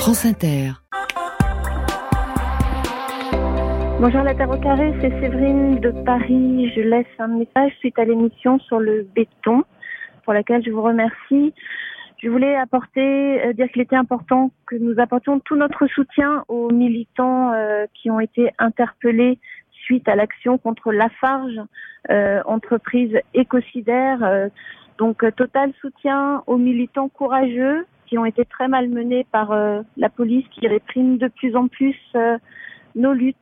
France Inter. Bonjour la Terre au carré, c'est Séverine de Paris. Je laisse un message suite à l'émission sur le béton, pour laquelle je vous remercie. Je voulais dire qu'il était important que nous apportions tout notre soutien aux militants qui ont été interpellés suite à l'action contre Lafarge, entreprise écocidaire. Donc total soutien aux militants courageux qui ont été très malmenés par la police qui réprime de plus en plus nos luttes.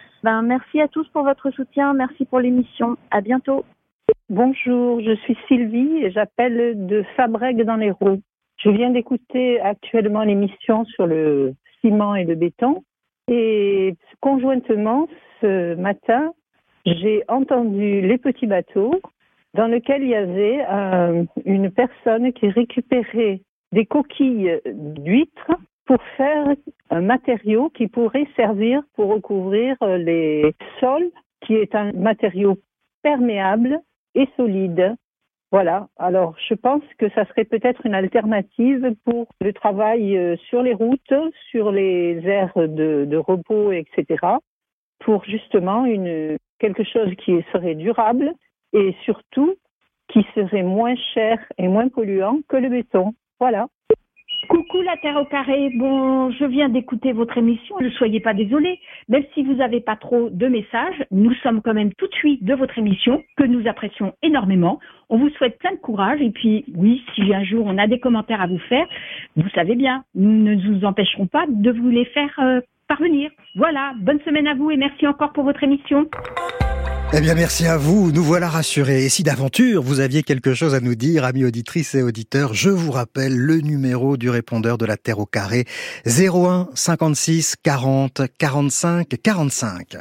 Merci à tous pour votre soutien, merci pour l'émission. À bientôt. Bonjour, je suis Sylvie et j'appelle de Fabrègues dans l'Hérault. Je viens d'écouter actuellement l'émission sur le ciment et le béton et conjointement ce matin, j'ai entendu Les Petits Bateaux dans lequel il y avait une personne qui récupérait des coquilles d'huîtres pour faire un matériau qui pourrait servir pour recouvrir les sols, qui est un matériau perméable et solide. Voilà. Alors, je pense que ça serait peut-être une alternative pour le travail sur les routes, sur les aires de repos, etc. Pour justement quelque chose qui serait durable et surtout qui serait moins cher et moins polluant que le béton. Voilà. Coucou la Terre au carré, je viens d'écouter votre émission, ne soyez pas désolés, même si vous n'avez pas trop de messages, nous sommes quand même tout de suite de votre émission, que nous apprécions énormément, on vous souhaite plein de courage, et puis oui, si un jour on a des commentaires à vous faire, vous savez bien, nous ne vous empêcherons pas de vous les faire parvenir. Voilà, bonne semaine à vous et merci encore pour votre émission. Eh bien, merci à vous. Nous voilà rassurés. Et si d'aventure, vous aviez quelque chose à nous dire, amis auditrices et auditeurs, je vous rappelle le numéro du répondeur de la Terre au carré, 01 56 40 45 45.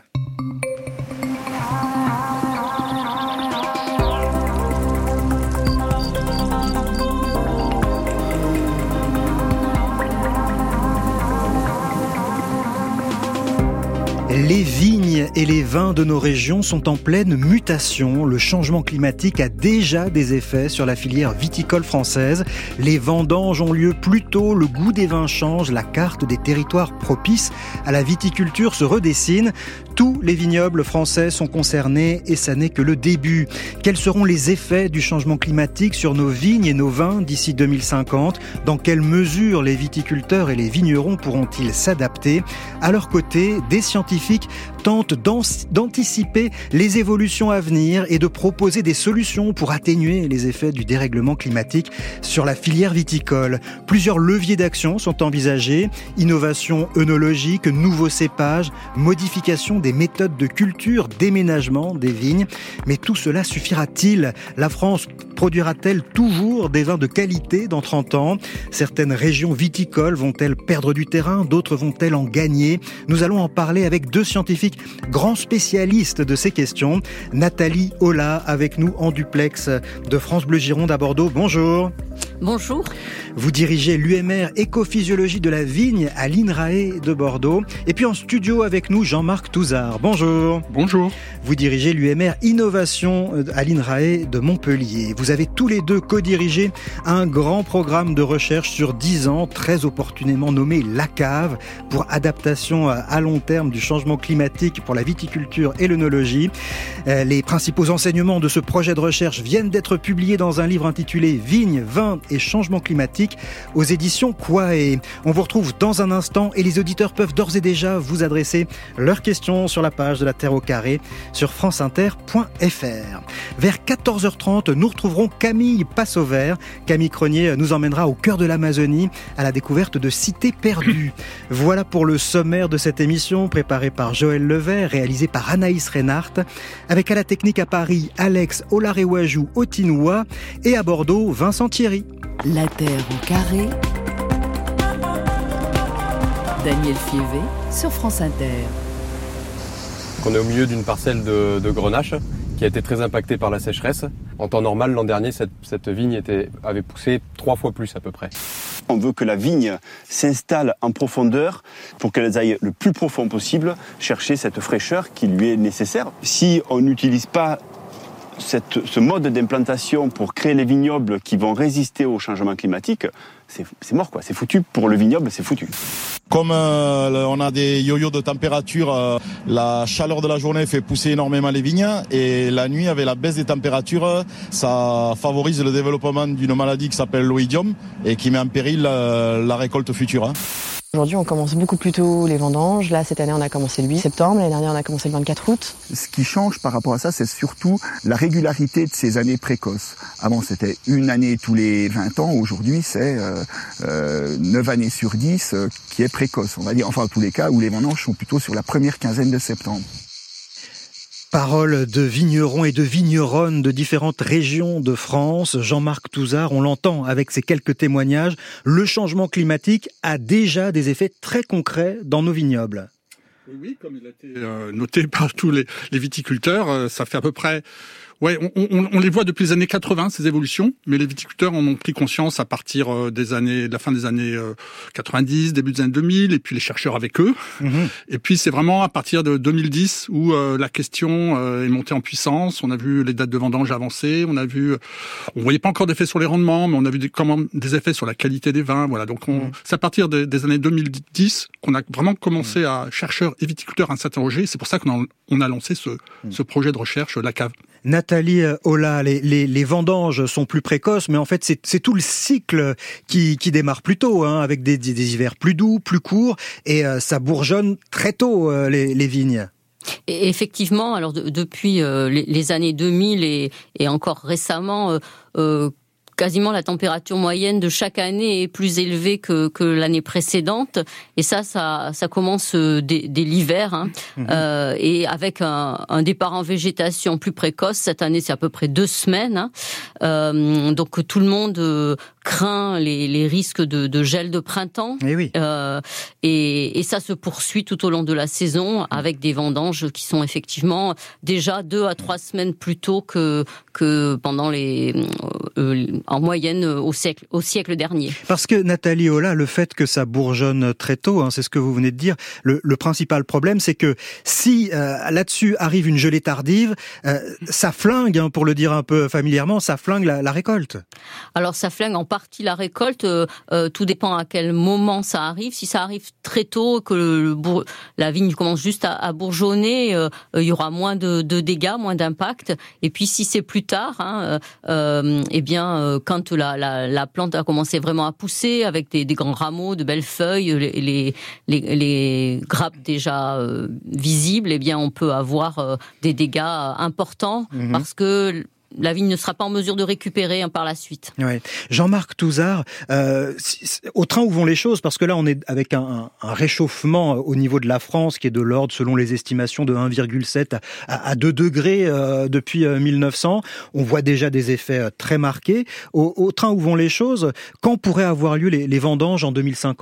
Les vignes et les vins de nos régions sont en pleine mutation. Le changement climatique a déjà des effets sur la filière viticole française. Les vendanges ont lieu plus tôt, le goût des vins change, la carte des territoires propices à la viticulture se redessine. Tous les vignobles français sont concernés et ça n'est que le début. Quels seront les effets du changement climatique sur nos vignes et nos vins d'ici 2050 ? Dans quelle mesure les viticulteurs et les vignerons pourront-ils s'adapter ? À leur côté, des scientifiques tentent d'anticiper les évolutions à venir et de proposer des solutions pour atténuer les effets du dérèglement climatique sur la filière viticole. Plusieurs leviers d'action sont envisagés, innovation œnologique, nouveaux cépages, modification des méthodes de culture, déménagement des vignes. Mais tout cela suffira-t-il ? La France produira-t-elle toujours des vins de qualité dans 30 ans ? Certaines régions viticoles vont-elles perdre du terrain ? D'autres vont-elles en gagner ? Nous allons en parler avec deux scientifiques grands spécialistes de ces questions. Nathalie Ola avec nous en duplex de France Bleu Gironde à Bordeaux. Bonjour. Bonjour. Vous dirigez l'UMR Écophysiologie de la vigne à l'INRAE de Bordeaux. Et puis en studio avec nous, Jean-Marc Touzard. Bonjour. Bonjour. Vous dirigez l'UMR Innovation à l'INRAE de Montpellier. Vous avez tous les deux co-dirigé un grand programme de recherche sur 10 ans, très opportunément nommé l'ACAV, pour adaptation à long terme du changement climatique pour la viticulture et l'œnologie. Les principaux enseignements de ce projet de recherche viennent d'être publiés dans un livre intitulé « Vignes, vins et changement climatique » aux éditions Quae. On vous retrouve dans un instant et les auditeurs peuvent d'ores et déjà vous adresser leurs questions sur la page de la Terre au carré sur franceinter.fr. Vers 14h30, nous retrouverons Camille Passauvert. Camille Cronier nous emmènera au cœur de l'Amazonie à la découverte de cités perdues. Voilà pour le sommaire de cette émission préparée par Joël Levert, réalisée par Anaïs Reinhardt, avec à la technique à Paris Alex Olarewaju Otinoua et à Bordeaux Vincent Thierry. La Terre au carré. Daniel Fievé sur France Inter. On est au milieu d'une parcelle de grenache qui a été très impactée par la sécheresse. En temps normal, l'an dernier, cette vigne avait poussé 3 fois plus à peu près. On veut que la vigne s'installe en profondeur pour qu'elle aille le plus profond possible chercher cette fraîcheur qui lui est nécessaire. Si on n'utilise pas ce mode d'implantation pour créer les vignobles qui vont résister au changement climatique, c'est mort quoi, c'est foutu. Pour le vignoble, c'est foutu. Comme on a des yo-yo de température, la chaleur de la journée fait pousser énormément les vignes et la nuit, avec la baisse des températures, ça favorise le développement d'une maladie qui s'appelle l'oïdium et qui met en péril la récolte future. Aujourd'hui, on commence beaucoup plus tôt les vendanges. Là, cette année, on a commencé le 8 septembre. L'année dernière, on a commencé le 24 aût. Ce qui change par rapport à ça, c'est surtout la régularité de ces années précoces. Avant, c'était une année tous les 20 ans. Aujourd'hui, c'est 9 années sur 10 qui est précoce. On va dire, enfin, en tous les cas, où les vendanges sont plutôt sur la première quinzaine de septembre. Paroles de vignerons et de vigneronnes de différentes régions de France. Jean-Marc Touzard, on l'entend avec ces quelques témoignages, le changement climatique a déjà des effets très concrets dans nos vignobles. Oui, comme il a été noté par tous les viticulteurs, ça fait à peu près... Ouais, on les voit depuis les années 80, ces évolutions, mais les viticulteurs en ont pris conscience à partir de la fin des années 90, début des années 2000, et puis les chercheurs avec eux. Mmh. Et puis c'est vraiment à partir de 2010 où la question est montée en puissance. On a vu les dates de vendange avancer, on voyait pas encore d'effets sur les rendements, mais on a vu des effets sur la qualité des vins. Voilà, donc c'est à partir des années 2010 qu'on a vraiment commencé à chercheurs et viticulteurs à s'interroger. C'est pour ça qu'on a lancé ce projet de recherche, la cave. Nathalie Ola, les vendanges sont plus précoces, mais en fait c'est tout le cycle qui démarre plus tôt, hein, avec des hivers plus doux, plus courts, et ça bourgeonne très tôt les vignes. Et effectivement, alors depuis les années 2000 et encore récemment, quasiment la température moyenne de chaque année est plus élevée que l'année précédente, et ça commence dès l'hiver, hein. Et avec un départ en végétation plus précoce. Cette année, c'est à peu près 2 semaines, hein. Donc tout le monde craint les risques de gel de printemps. Et oui. Et ça se poursuit tout au long de la saison avec des vendanges qui sont effectivement déjà 2 à 3 semaines plus tôt que pendant en moyenne au siècle dernier. Parce que Nathalie Ola, le fait que ça bourgeonne très tôt, hein, c'est ce que vous venez de dire, le principal problème, c'est que si là-dessus arrive une gelée tardive, ça flingue, hein, pour le dire un peu familièrement, ça flingue la récolte. Alors ça flingue en partie la récolte, tout dépend à quel moment ça arrive. Si ça arrive très tôt, que la vigne commence juste à bourgeonner, il y aura moins de dégâts, moins d'impact. Et puis si c'est plus tard, hein, eh bien quand la plante a commencé vraiment à pousser avec des grands rameaux, de belles feuilles, les grappes déjà visibles, eh bien on peut avoir des dégâts importants parce que la vigne ne sera pas en mesure de récupérer par la suite. Ouais. Jean-Marc Touzard, au train où vont les choses, parce que là on est avec un réchauffement au niveau de la France qui est de l'ordre, selon les estimations, de 1,7 à 2 degrés depuis 1900. On voit déjà des effets très marqués. Au train où vont les choses, quand pourraient avoir lieu les vendanges en 2050 ?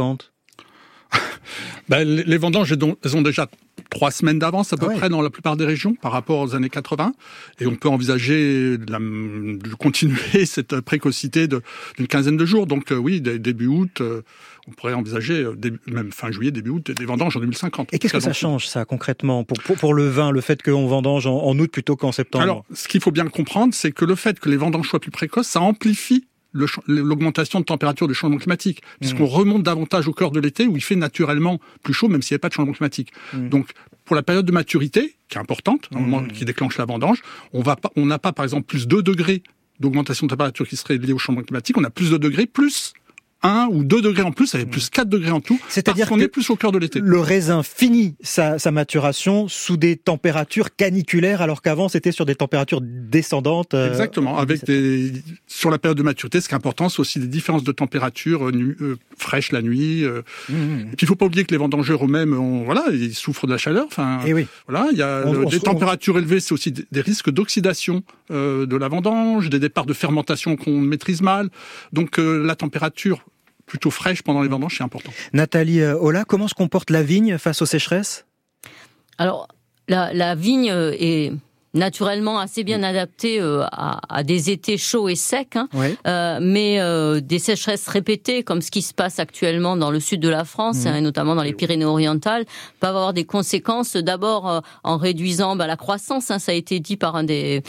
Les vendanges, elles ont déjà 3 semaines d'avance à peu près dans la plupart des régions par rapport aux années 80, et on peut envisager de continuer cette précocité d'une quinzaine de jours. Donc oui, début août, on pourrait envisager même fin juillet, début août, des vendanges en 2050. Et qu'est-ce que ça change, ça, concrètement, pour le vin, le fait qu'on vendange en août plutôt qu'en septembre ? Alors, ce qu'il faut bien comprendre, c'est que le fait que les vendanges soient plus précoces, ça amplifie l'augmentation de température du changement climatique, puisqu'on remonte davantage au cœur de l'été où il fait naturellement plus chaud, même s'il n'y a pas de changement climatique. Donc, pour la période de maturité, qui est importante, au moment qui déclenche la vendange, on n'a pas, par exemple, plus 2 degrés d'augmentation de température qui serait liée au changement climatique, on a plus 2 degrés, plus 1 ou 2 degrés en plus, avec plus 4 degrés en tout, c'est-à-dire qu'on est plus au cœur de l'été. Le raisin finit sa maturation sous des températures caniculaires, alors qu'avant c'était sur des températures descendantes. Exactement, sur la période de maturité, ce qui est important, c'est aussi les différences de température fraîches la nuit. Et puis il faut pas oublier que les vendangeurs eux-mêmes, ils souffrent de la chaleur. Enfin, voilà, il y a des températures élevées, c'est aussi des risques d'oxydation de la vendange, des départs de fermentation qu'on maîtrise mal. Donc la température plutôt fraîche pendant les vendanges, c'est important. Nathalie Ola, comment se comporte la vigne face aux sécheresses ? Alors, la vigne est naturellement assez bien adapté à des étés chauds et secs, hein, mais des sécheresses répétées, comme ce qui se passe actuellement dans le sud de la France, et notamment dans les Pyrénées-Orientales, peuvent avoir des conséquences. D'abord en réduisant la croissance, hein, ça a été dit par un des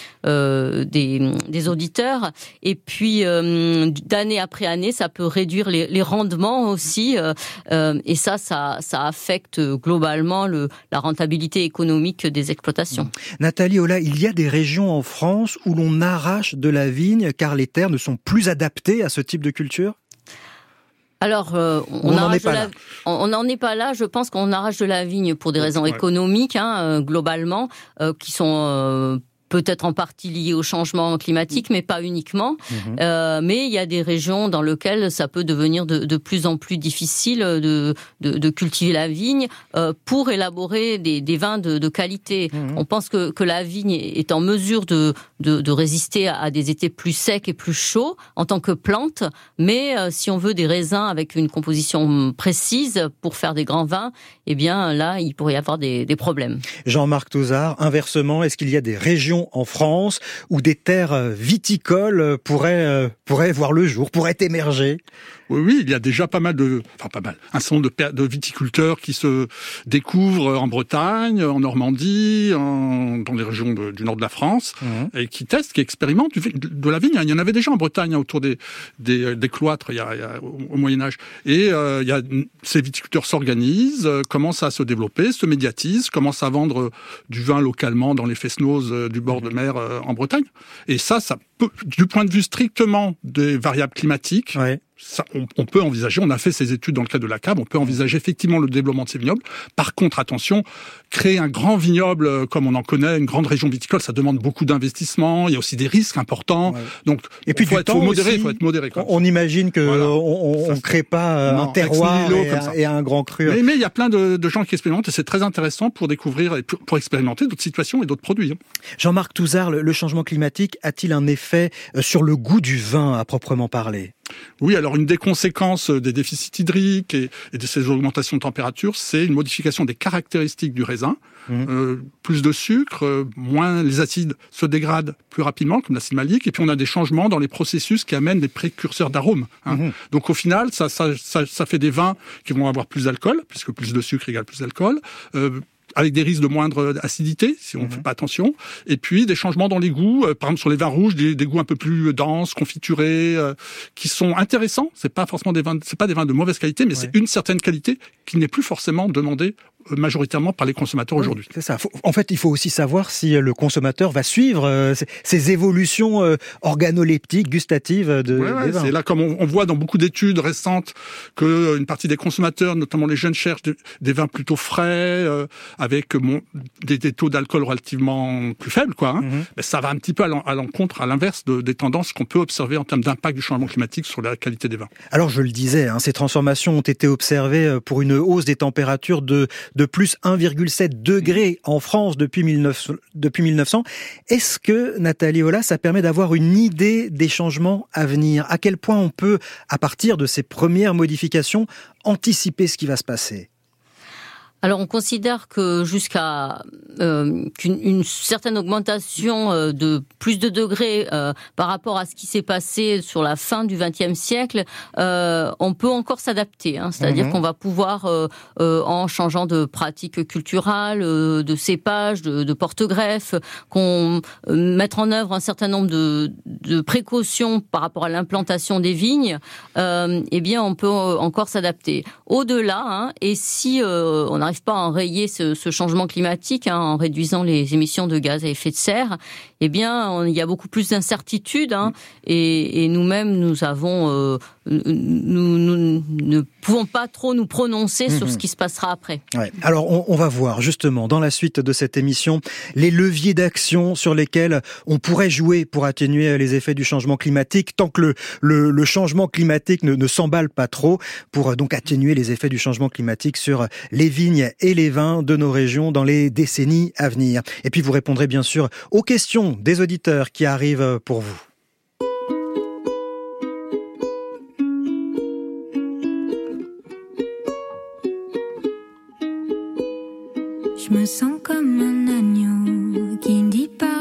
auditeurs, et puis d'année après année, ça peut réduire les rendements aussi, et ça affecte globalement la rentabilité économique des exploitations. Nathalie Olah, il y a des régions en France où l'on arrache de la vigne car les terres ne sont plus adaptées à ce type de culture ? Alors, on n'en est pas là. Je pense qu'on arrache de la vigne pour des raisons économiques, hein, globalement, qui sont peut-être en partie liées au changement climatique, mais pas uniquement. Mais il y a des régions dans lesquelles ça peut devenir de plus en plus difficile de cultiver la vigne pour élaborer des vins de qualité. On pense que la vigne est en mesure de résister à des étés plus secs et plus chauds en tant que plante, mais si on veut des raisins avec une composition précise pour faire des grands vins, eh bien là, il pourrait y avoir des problèmes. Jean-Marc Touzard, inversement, est-ce qu'il y a des régions en France où des terres viticoles pourraient voir le jour, pourraient émerger ? Oui, il y a déjà un certain nombre de viticulteurs qui se découvrent en Bretagne, en Normandie, dans les régions du nord de la France, et qui testent, qui expérimentent de la vigne. Il y en avait déjà en Bretagne, autour des cloîtres, au Moyen-Âge. Et ces viticulteurs s'organisent, commencent à se développer, se médiatisent, commencent à vendre du vin localement dans les fest-noz du bord de mer en Bretagne. Et ça peut, du point de vue strictement des variables climatiques, ça, on peut envisager, on a fait ces études dans le cadre de la CAB, on peut envisager effectivement le développement de ces vignobles. Par contre, attention, créer un grand vignoble comme on en connaît, une grande région viticole, ça demande beaucoup d'investissement, il y a aussi des risques importants. Donc, et puis faut être modéré. On imagine que on crée pas un terroir et un grand cru. Mais il y a plein de gens qui expérimentent et c'est très intéressant pour découvrir et pour expérimenter d'autres situations et d'autres produits. Jean-Marc Touzard, le changement climatique a-t-il un effet sur le goût du vin à proprement parler ? Oui, alors une des conséquences des déficits hydriques et de ces augmentations de température, c'est une modification des caractéristiques du raisin. Plus de sucre, moins les acides se dégradent plus rapidement, comme l'acide malique, et puis on a des changements dans les processus qui amènent des précurseurs d'arômes. Donc au final, ça fait des vins qui vont avoir plus d'alcool, puisque plus de sucre égale plus d'alcool, avec des risques de moindre acidité, si on ne fait pas attention. Et puis, des changements dans les goûts. Par exemple, sur les vins rouges, des goûts un peu plus denses, confiturés, qui sont intéressants. C'est pas forcément des vins de mauvaise qualité, mais c'est une certaine qualité qui n'est plus forcément demandée majoritairement par les consommateurs aujourd'hui. C'est ça. En fait, il faut aussi savoir si le consommateur va suivre ces évolutions organoleptiques, gustatives des vins. C'est là, comme on voit dans beaucoup d'études récentes, qu'une partie des consommateurs, notamment les jeunes, cherchent des vins plutôt frais, avec des taux d'alcool relativement plus faibles, Mais ça va un petit peu à l'encontre, à l'inverse des tendances qu'on peut observer en termes d'impact du changement climatique sur la qualité des vins. Alors, je le disais, ces transformations ont été observées pour une hausse des températures de plus 1,7 degré en France depuis 1900. Est-ce que, Nathalie Olah, ça permet d'avoir une idée des changements à venir ? À quel point on peut, à partir de ces premières modifications, anticiper ce qui va se passer ? Alors, on considère que jusqu'à qu'une certaine augmentation de plus de degrés par rapport à ce qui s'est passé sur la fin du XXe siècle, on peut encore s'adapter. C'est-à-dire qu'on va pouvoir, en changeant de pratiques culturales, de cépages, de porte-greffes, qu'on mettre en œuvre un certain nombre de précautions par rapport à l'implantation des vignes. Eh bien, on peut encore s'adapter. Au-delà, et si on n'arrive pas à enrayer ce changement climatique en réduisant les émissions de gaz à effet de serre, eh bien, il y a beaucoup plus d'incertitudes. Et nous-mêmes, nous avons, nous ne pouvons pas trop nous prononcer sur ce qui se passera après. Ouais. Alors, on va voir justement dans la suite de cette émission les leviers d'action sur lesquels on pourrait jouer pour atténuer les effets du changement climatique, tant que le changement climatique ne s'emballe pas trop, pour donc atténuer les effets du changement climatique sur les vignes et les vins de nos régions dans les décennies à venir. Et puis vous répondrez bien sûr aux questions des auditeurs qui arrivent pour vous. Je me sens comme un agneau qui ne dit pas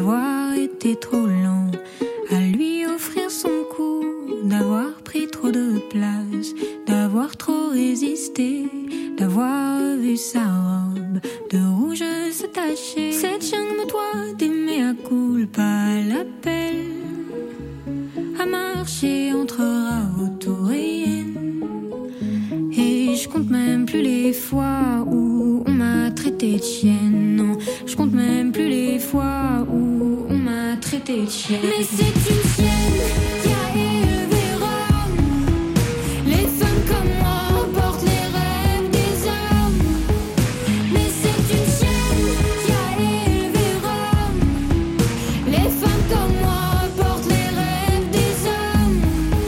d'avoir été trop lent à lui offrir son cou, d'avoir pris trop de place, d'avoir trop résisté, d'avoir vu sa robe de rouge se tacher. Cette jungle me doit d'aimer à culpa l'appel à marcher entre Raoult et Yen. Et je compte même plus les fois où on m'a traité de chienne. Non, je compte même plus les fois où on m'a traité de chienne. Mais c'est une chienne qui a élevé Rome. Les femmes comme moi portent les rêves des hommes. Mais c'est une chienne qui a élevé Rome. Les femmes comme moi portent les rêves des hommes.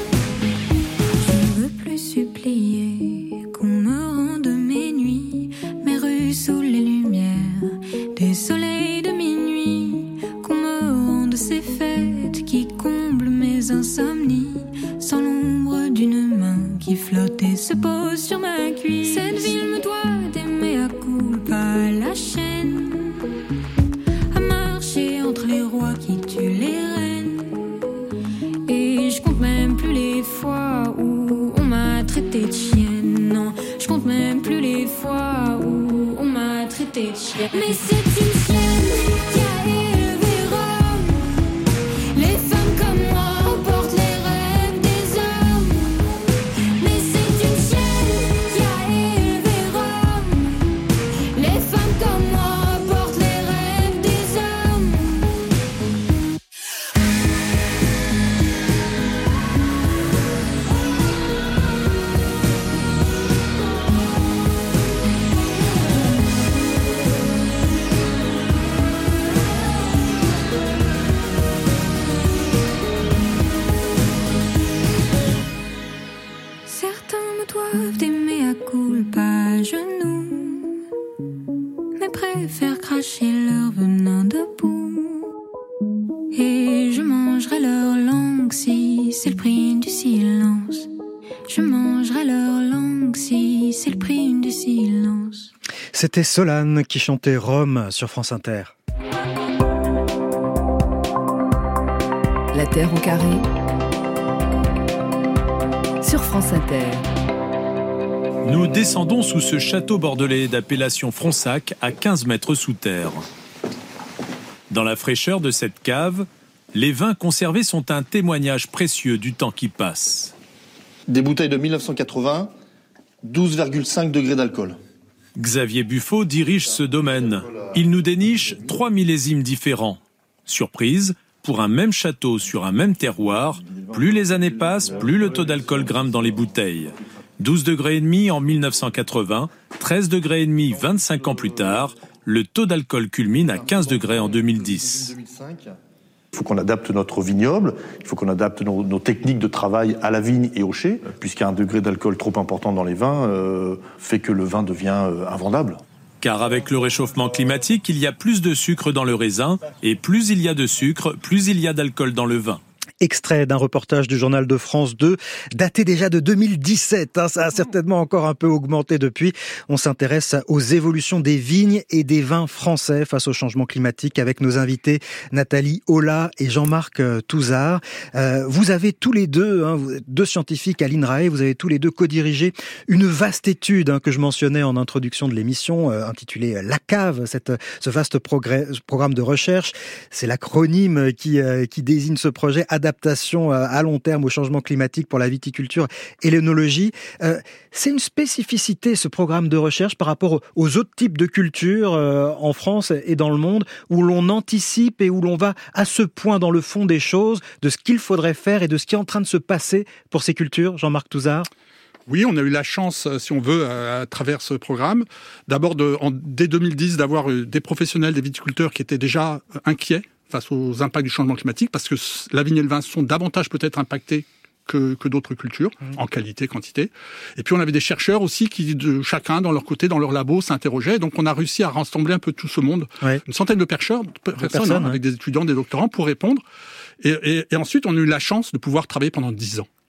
Je veux plus supplier qu'on me rende mes nuits, mes rues sous les lumières des soleils de minuit, qu'on me rende ces fêtes qui comblent mes insomnies, sans l'ombre d'une main qui flotte et se pose sur ma cuisse. Cette ville me doit d'aimer à culpa la chaîne, à marcher entre les rois qui tuent les reines. Et je compte même plus les fois où on m'a traité de chienne. Non, je compte même plus les fois où on m'a traité de chienne. Mais c'est une chienne qui a élevé Rome. Les femmes comme moi portent les rêves des hommes. Mais c'est une chienne qui a élevé Rome. Les femmes comme moi portent les rêves des hommes. Certains me doivent d'aimer à culpa à genoux, mais préfèrent cracher leur venin debout. Et je mangerai leur langue si c'est le prix du silence. Je mangerai leur langue si c'est le prix du silence. C'était Solane qui chantait Rome sur France Inter. La Terre au carré sur France Inter. Nous descendons sous ce château bordelais d'appellation Fronsac à 15 mètres sous terre. Dans la fraîcheur de cette cave, les vins conservés sont un témoignage précieux du temps qui passe. Des bouteilles de 1980, 12,5 degrés d'alcool. Xavier Buffo dirige ce domaine. Il nous déniche 3 millésimes différents. Surprise, pour un même château sur un même terroir, plus les années passent, plus le taux d'alcool grimpe dans les bouteilles. 12 degrés et demi en 1980, 13 degrés et demi 25 ans plus tard, le taux d'alcool culmine à 15 degrés en 2010. Il faut qu'on adapte notre vignoble, il faut qu'on adapte nos techniques de travail à la vigne et au chai, puisqu'un degré d'alcool trop important dans les vins fait que le vin devient invendable. Car avec le réchauffement climatique, il y a plus de sucre dans le raisin, et plus il y a de sucre, plus il y a d'alcool dans le vin. Extrait d'un reportage du journal de France 2, daté déjà de 2017. Ça a certainement encore un peu augmenté depuis. On s'intéresse aux évolutions des vignes et des vins français face au changement climatique avec nos invités Nathalie Ola et Jean-Marc Touzard. Vous avez tous les deux, deux scientifiques à l'INRAE, vous avez tous les deux co-dirigé une vaste étude que je mentionnais en introduction de l'émission, intitulée La Cave, ce vaste programme de recherche. C'est l'acronyme qui désigne ce projet, adaptation à long terme au changement climatique pour la viticulture et l'œnologie. C'est une spécificité, ce programme de recherche, par rapport aux autres types de cultures en France et dans le monde, où l'on anticipe et où l'on va à ce point dans le fond des choses, de ce qu'il faudrait faire et de ce qui est en train de se passer pour ces cultures. Jean-Marc Touzard. Oui, on a eu la chance, si on veut, à travers ce programme, d'abord dès 2010, d'avoir des professionnels, des viticulteurs qui étaient déjà inquiets face aux impacts du changement climatique, parce que la vigne et le vin sont davantage peut-être impactés que d'autres cultures, en qualité, quantité. Et puis on avait des chercheurs aussi qui, chacun dans leur côté, dans leur labo, s'interrogeaient. Donc on a réussi à rassembler un peu tout ce monde, une centaine de personnes, avec des étudiants, des doctorants, pour répondre. Et ensuite, on a eu la chance de pouvoir travailler pendant 10 ans.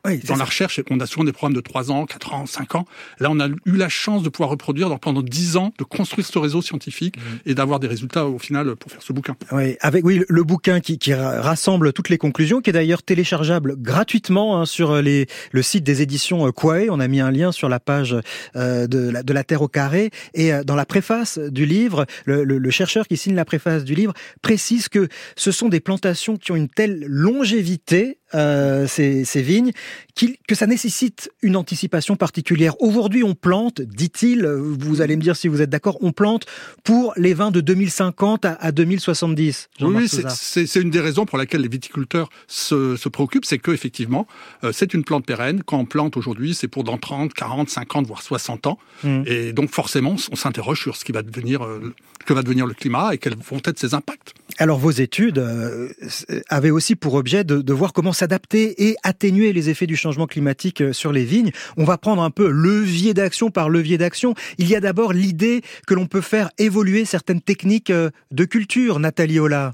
Oui, dans la recherche, on a souvent des programmes de 3 ans, 4 ans, 5 ans. Là, on a eu la chance de pouvoir reproduire pendant 10 ans, de construire ce réseau scientifique et d'avoir des résultats au final pour faire ce bouquin. Oui, avec le bouquin qui rassemble toutes les conclusions, qui est d'ailleurs téléchargeable gratuitement sur le site des éditions Quae. On a mis un lien sur la page de la Terre au carré. Et dans la préface du livre, le chercheur qui signe la préface du livre précise que ce sont des plantations qui ont une telle longévité, ces vignes, que ça nécessite une anticipation particulière. Aujourd'hui, on plante, dit-il, vous allez me dire si vous êtes d'accord, on plante pour les vins de 2050 à 2070. Oui, c'est une des raisons pour laquelle les viticulteurs se préoccupent, c'est qu'effectivement, c'est une plante pérenne. Quand on plante aujourd'hui, c'est pour dans 30, 40, 50, voire 60 ans. Et donc forcément, on s'interroge sur ce qui va devenir, que va devenir le climat et quels vont être ses impacts. Alors vos études avaient aussi pour objet de voir comment s'adapter et atténuer les effets du changement climatique sur les vignes. On va prendre un peu levier d'action par levier d'action. Il y a d'abord l'idée que l'on peut faire évoluer certaines techniques de culture, Nathalie Ola.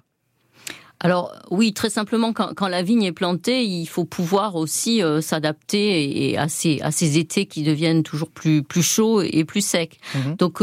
Alors oui, très simplement, quand la vigne est plantée, il faut pouvoir aussi s'adapter à ces étés qui deviennent toujours plus chauds et plus secs. Donc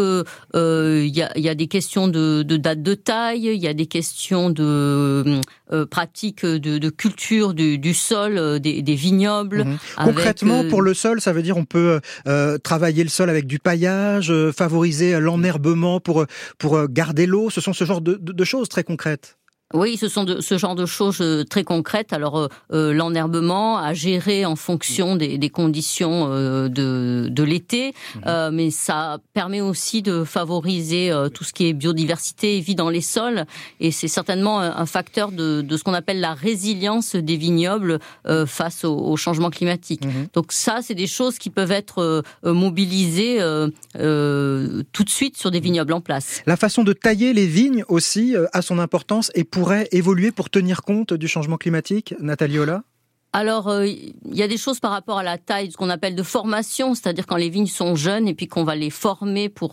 il y a des questions de date de taille, il y a des questions de pratiques de culture du sol, des vignobles. Concrètement, pour le sol, ça veut dire on peut travailler le sol avec du paillage, favoriser l'enherbement pour garder l'eau. Ce sont ce genre de choses très concrètes. Oui, ce sont ce genre de choses très concrètes. Alors, l'enherbement à gérer en fonction des conditions de l'été, mais ça permet aussi de favoriser tout ce qui est biodiversité et vie dans les sols. Et c'est certainement un facteur de ce qu'on appelle la résilience des vignobles face au changement climatique. Donc ça, c'est des choses qui peuvent être mobilisées tout de suite sur des vignobles en place. La façon de tailler les vignes aussi a son importance et pourrait évoluer pour tenir compte du changement climatique, Nathalie Ola ? Alors, il y a des choses par rapport à la taille, ce qu'on appelle de formation, c'est-à-dire quand les vignes sont jeunes et puis qu'on va les former pour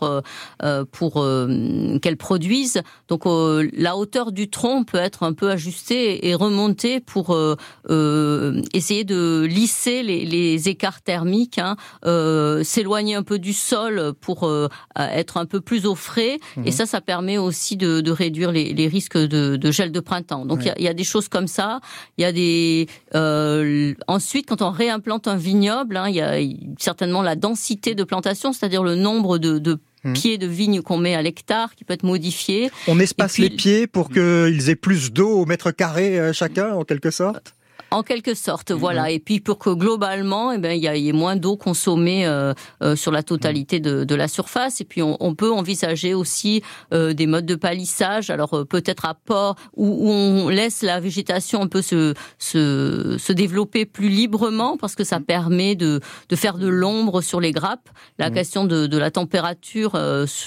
qu'elles produisent. Donc, la hauteur du tronc peut être un peu ajustée et remontée pour essayer de lisser les écarts thermiques, s'éloigner un peu du sol pour être un peu plus au frais. Et ça permet aussi de réduire les risques de gel de printemps. Donc, il y a des choses comme ça. Il y a des... ensuite, quand on réimplante un vignoble, il y a certainement la densité de plantation, c'est-à-dire le nombre de pieds de vigne qu'on met à l'hectare qui peut être modifié. On espace les pieds pour qu'ils aient plus d'eau au mètre carré chacun, en quelque sorte ? En quelque sorte, voilà. Et puis pour que globalement, il y ait moins d'eau consommée sur la totalité de la surface. Et puis on peut envisager aussi des modes de palissage. Alors peut-être à port où on laisse la végétation un peu se développer plus librement parce que ça permet de faire de l'ombre sur les grappes. La question de la température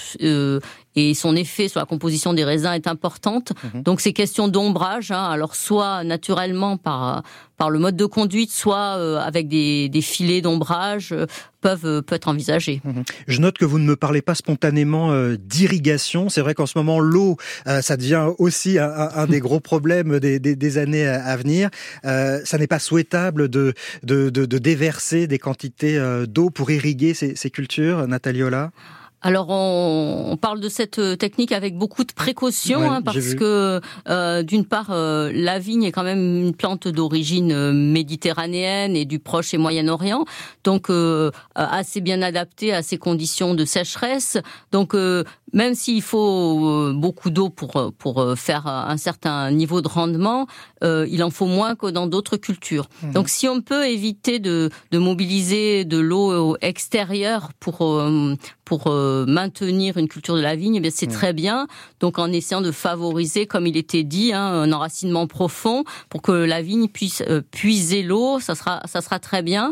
et son effet sur la composition des raisins est importante. Donc ces questions d'ombrage, alors soit naturellement par le mode de conduite, soit avec des filets d'ombrage, peut être envisagées. Je note que vous ne me parlez pas spontanément d'irrigation. C'est vrai qu'en ce moment, l'eau, ça devient aussi un des gros problèmes des années à venir. Ça n'est pas souhaitable de déverser des quantités d'eau pour irriguer ces cultures, Nathalie Ola ? Alors on parle de cette technique avec beaucoup de précautions, parce que d'une part la vigne est quand même une plante d'origine méditerranéenne et du Proche et Moyen-Orient, donc assez bien adaptée à ces conditions de sécheresse. Donc même s'il faut beaucoup d'eau pour faire un certain niveau de rendement, il en faut moins que dans d'autres cultures. Donc si on peut éviter de mobiliser de l'eau extérieure pour maintenir une culture de la vigne, eh bien c'est très bien. Donc en essayant de favoriser, comme il était dit, un enracinement profond pour que la vigne puisse puiser l'eau, ça sera très bien.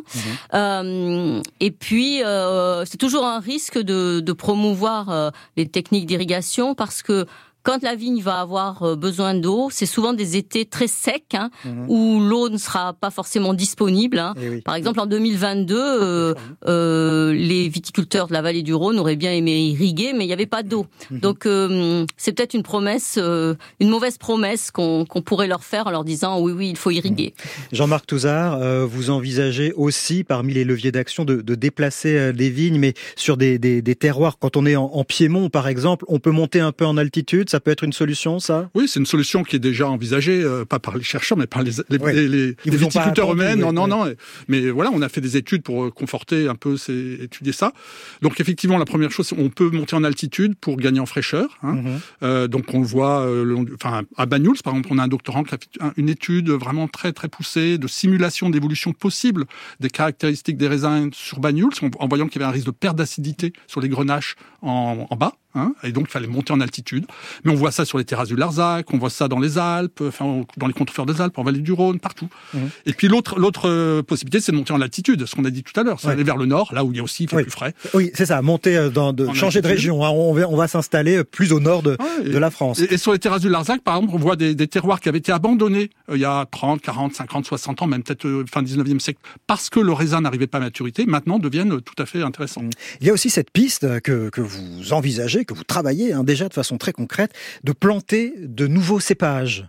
Et puis c'est toujours un risque de promouvoir les techniques d'irrigation parce que quand la vigne va avoir besoin d'eau, c'est souvent des étés très secs, où l'eau ne sera pas forcément disponible. Oui. Par exemple, en 2022, les viticulteurs de la vallée du Rhône auraient bien aimé irriguer, mais il n'y avait pas d'eau. Donc, c'est peut-être une mauvaise promesse qu'on pourrait leur faire en leur disant oui, il faut irriguer. Jean-Marc Touzard, vous envisagez aussi, parmi les leviers d'action, de déplacer des vignes, mais sur des terroirs. Quand on est en Piémont, par exemple, on peut monter un peu en altitude. Ça peut être une solution, ça ? Oui, c'est une solution qui est déjà envisagée, pas par les chercheurs, mais par les viticulteurs eux-mêmes. Non. Mais voilà, on a fait des études pour conforter un peu, étudier ça. Donc effectivement, la première chose, on peut monter en altitude pour gagner en fraîcheur. Donc on le voit, à Banyuls, par exemple, on a un doctorant qui a fait une étude vraiment très très poussée de simulation d'évolution possible des caractéristiques des raisins sur Banyuls, en voyant qu'il y avait un risque de perte d'acidité sur les grenaches en bas. Et donc il fallait monter en altitude. Mais on voit ça sur les terrasses du Larzac, on voit ça dans les Alpes, dans les contrefers des Alpes, en vallée du Rhône, partout. Et puis l'autre possibilité, c'est de monter en altitude, ce qu'on a dit tout à l'heure, c'est aller vers le nord, là où il y a aussi fait plus frais. Oui, c'est ça, monter changer de région. On va s'installer plus au nord de la France. Et sur les terrasses du Larzac, par exemple, on voit des terroirs qui avaient été abandonnés il y a 30, 40, 50, 60 ans, même peut-être fin 19e siècle, parce que le raisin n'arrivait pas à maturité, maintenant deviennent tout à fait intéressants. Il y a aussi cette piste que vous envisagez, que vous travaillez déjà de façon très concrète, de planter de nouveaux cépages.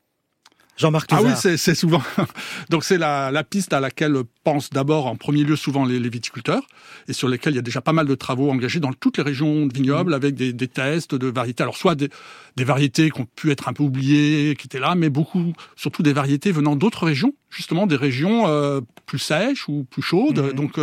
Jean-Marc Touzard. Ah oui, c'est souvent. Donc c'est la piste à laquelle pensent d'abord en premier lieu souvent les viticulteurs, et sur lesquels il y a déjà pas mal de travaux engagés dans toutes les régions de vignobles avec des tests de variétés. Alors soit des variétés qui ont pu être un peu oubliées, qui étaient là, mais surtout des variétés venant d'autres régions, justement des régions plus sèches ou plus chaudes. Donc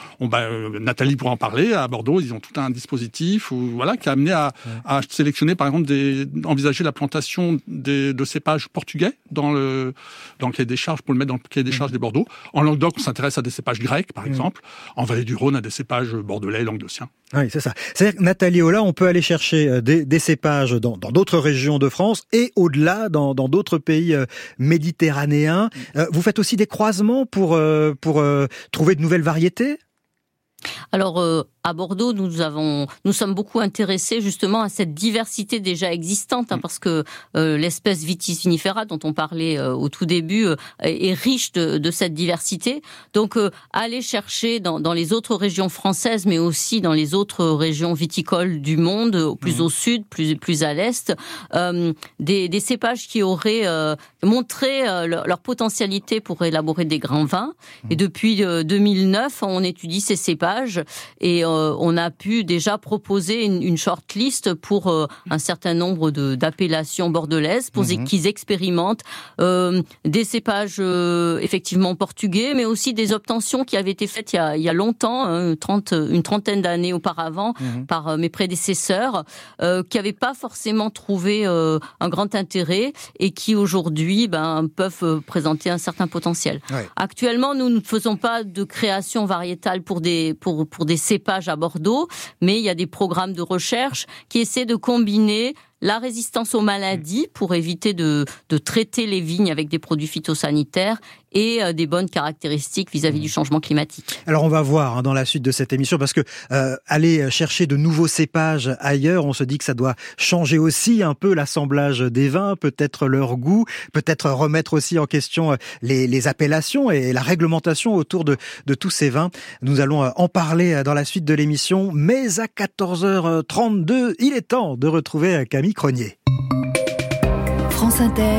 Nathalie pourra en parler. À Bordeaux, ils ont tout un dispositif qui a amené à sélectionner, par exemple, envisager la plantation de cépages portugais dans le cahier des charges, pour le mettre dans le cahier des charges des Bordeaux. En Languedoc, on s'intéresse à des cépages grecs, par exemple. En vallée du Rhône, à des cépages bordelais, languedociens. Oui, c'est ça. C'est-à-dire que Nathalie Ola, on peut aller chercher des cépages dans d'autres régions de France et au-delà, dans d'autres pays méditerranéens. Vous faites aussi des croisements pour trouver de nouvelles variétés ? Alors, à Bordeaux, nous sommes beaucoup intéressés justement à cette diversité déjà existante, parce que l'espèce Vitis vinifera dont on parlait au tout début est riche de cette diversité. Donc, aller chercher dans les autres régions françaises, mais aussi dans les autres régions viticoles du monde, plus au sud, plus à l'est, des cépages qui auraient montré leur potentialité pour élaborer des grands vins. Et depuis 2009, on étudie ces cépages et on a pu déjà proposer une shortlist pour un certain nombre d'appellations bordelaises pour qu'ils expérimentent des cépages effectivement portugais, mais aussi des obtentions qui avaient été faites il y a longtemps, une trentaine d'années auparavant, par mes prédécesseurs, qui n'avaient pas forcément trouvé un grand intérêt et qui aujourd'hui peuvent présenter un certain potentiel. Ouais. Actuellement, nous ne faisons pas de création variétale pour des cépages à Bordeaux, mais il y a des programmes de recherche qui essaient de combiner la résistance aux maladies pour éviter de traiter les vignes avec des produits phytosanitaires et des bonnes caractéristiques vis-à-vis du changement climatique. Alors on va voir dans la suite de cette émission, parce que aller chercher de nouveaux cépages ailleurs, on se dit que ça doit changer aussi un peu l'assemblage des vins, peut-être leur goût, peut-être remettre aussi en question les appellations et la réglementation autour de tous ces vins. Nous allons en parler dans la suite de l'émission, mais à 14h32, il est temps de retrouver Camille Cronier. France Inter,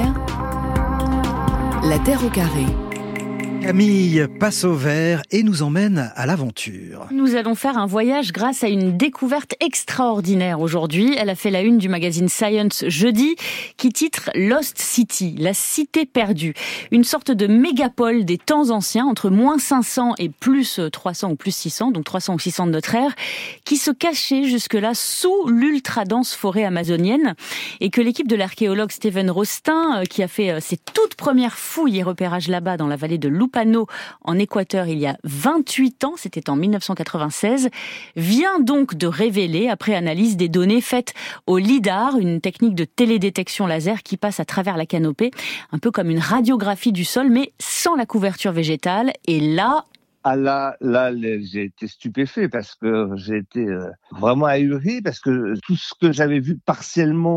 la Terre au carré. Camille passe au vert et nous emmène à l'aventure. Nous allons faire un voyage grâce à une découverte extraordinaire aujourd'hui. Elle a fait la une du magazine Science jeudi, qui titre Lost City, la cité perdue. Une sorte de mégapole des temps anciens, entre moins 500 et plus 300 ou plus 600, donc 300 ou 600 de notre ère, qui se cachait jusque-là sous l'ultra-dense forêt amazonienne et que l'équipe de l'archéologue Steven Rostin, qui a fait ses toutes premières fouilles et repérages là-bas dans la vallée de Lupano en Équateur il y a 28 ans, c'était en 1996, vient donc de révéler, après analyse des données faites au LIDAR, une technique de télédétection laser qui passe à travers la canopée, un peu comme une radiographie du sol, mais sans la couverture végétale. Et là... Là, j'ai été stupéfait parce que j'ai été vraiment ahuri, parce que tout ce que j'avais vu partiellement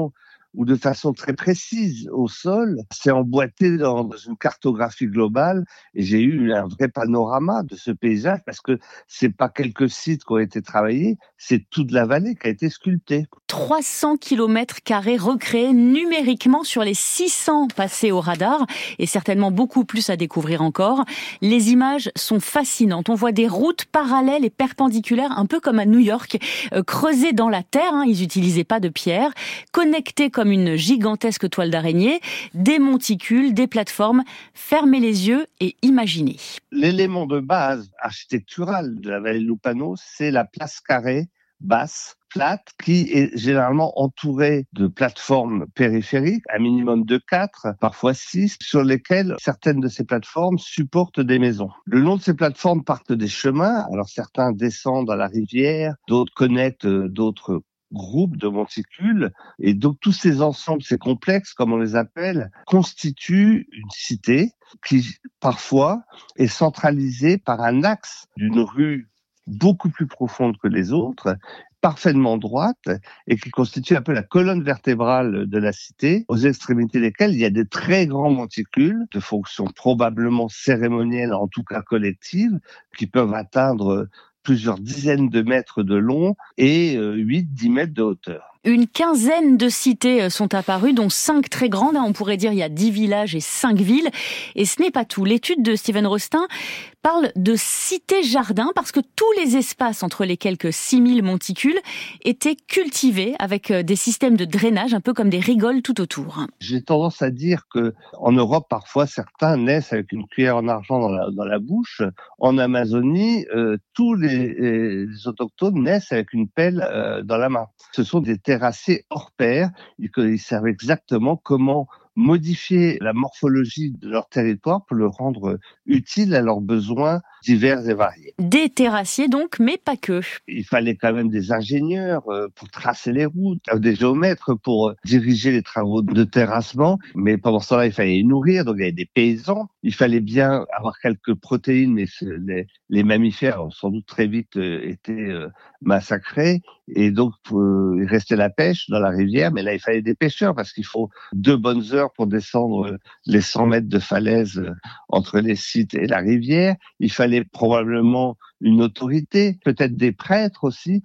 où de façon très précise au sol, c'est emboîté dans une cartographie globale et j'ai eu un vrai panorama de ce paysage parce que c'est pas quelques sites qui ont été travaillés, c'est toute la vallée qui a été sculptée. 300 km² recréés numériquement sur les 600 passés au radar et certainement beaucoup plus à découvrir encore. Les images sont fascinantes. On voit des routes parallèles et perpendiculaires, un peu comme à New York, creusées dans la terre. Ils n'utilisaient pas de pierre, connectées comme une gigantesque toile d'araignée, des monticules, des plateformes. Fermez les yeux et imaginez. L'élément de base architectural de la vallée de Lupano, c'est la place carrée basse, plate, qui est généralement entourée de plateformes périphériques, un minimum de 4, parfois 6, sur lesquelles certaines de ces plateformes supportent des maisons. Le long de ces plateformes partent des chemins, alors certains descendent à la rivière, d'autres connectent d'autres groupes de monticules, et donc tous ces ensembles, ces complexes, comme on les appelle, constituent une cité qui, parfois, est centralisée par un axe d'une rue beaucoup plus profonde que les autres, parfaitement droite, et qui constitue un peu la colonne vertébrale de la cité, aux extrémités desquelles il y a des très grands monticules, de fonction probablement cérémonielle, en tout cas collective, qui peuvent atteindre plusieurs dizaines de mètres de long et 8-10 mètres de hauteur. Une quinzaine de cités sont apparues, dont 5 très grandes. On pourrait dire il y a 10 villages et 5 villes. Et ce n'est pas tout. L'étude de Steven Rostin parle de cité-jardin parce que tous les espaces entre les quelques 6000 monticules étaient cultivés avec des systèmes de drainage, un peu comme des rigoles tout autour. J'ai tendance à dire que en Europe, parfois, certains naissent avec une cuillère en argent dans la bouche. En Amazonie, tous les autochtones naissent avec une pelle dans la main. Ce sont des terrassiers hors pair. Ils savent exactement comment modifier la morphologie de leur territoire pour le rendre utile à leurs besoins divers et variés. Des terrassiers donc, mais pas que. Il fallait quand même des ingénieurs pour tracer les routes, des géomètres pour diriger les travaux de terrassement, mais pendant ce temps-là, il fallait les nourrir, donc il y avait des paysans. Il fallait bien avoir quelques protéines, mais les mammifères ont sans doute très vite été massacrés, et donc il restait la pêche dans la rivière, mais là il fallait des pêcheurs parce qu'il faut 2 bonnes heures pour descendre les 100 mètres de falaise entre les sites et la rivière. Il fallait probablement une autorité, peut-être des prêtres aussi.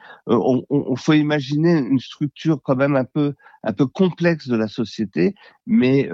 On faut imaginer une structure quand même un peu complexe de la société, mais